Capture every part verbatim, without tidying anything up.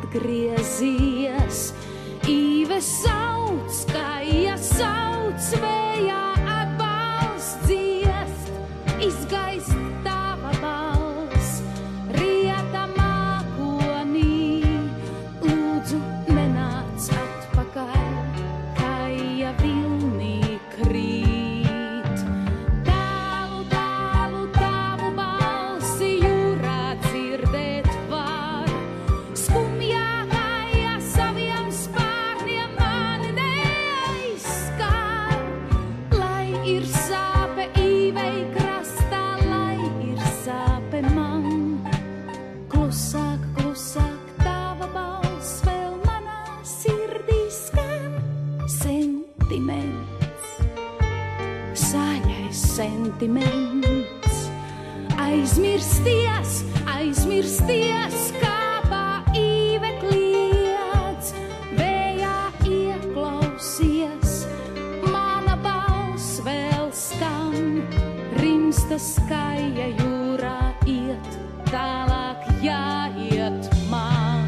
atgriezies. Īve sauc, Kaija sauc, vējā atbalsts dziest, izgaist tava balss, rieta mākonī. Lūdzu, nenāc atpakaļ, Kaija vilnī krīt. Tālu, tālu tavu balsi jūrā dzirdēt var, skumjā Kaija saviem spārniem mani neaizskar. Lai ir sāpe īvei krastā, lai ir sāpe man, klusāk, klusāk tava balss vēl manā sirdī skan. Sentiments, sāļais sentiments, aizmirsties, aizmirsties, kāpā īve kliedz, vējā ieklausies, mana balss vēl skan, rimsta Kaija jūrā iet, tālāk jāiet man.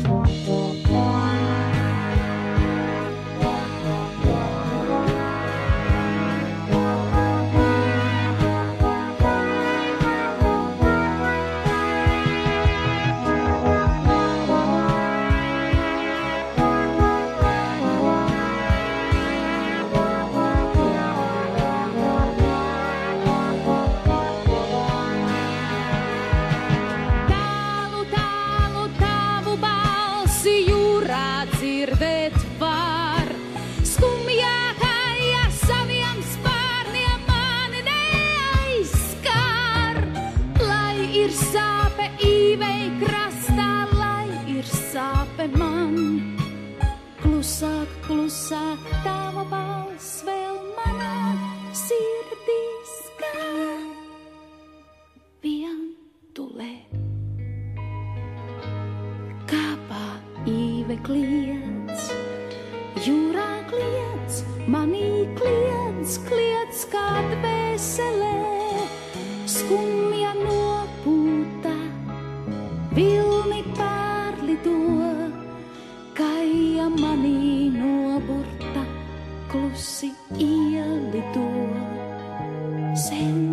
Tālu, tālu tavu balsi jūrā dzirdēt var, skumjā Kaija saviem spārniem mani neaizskar. Lai ir sāpe īvei krastā, lai ir sāpe man, klusāk, klusāk tava balss vēl manā sirdī skan. Vientulē, kāpā īve kliedz, jūrā kliedz, manī kliedz, kliedz kā dvēselē, skumja nopūta, vilni pārlido, Kaija manī noburta, klusi ielido. Sen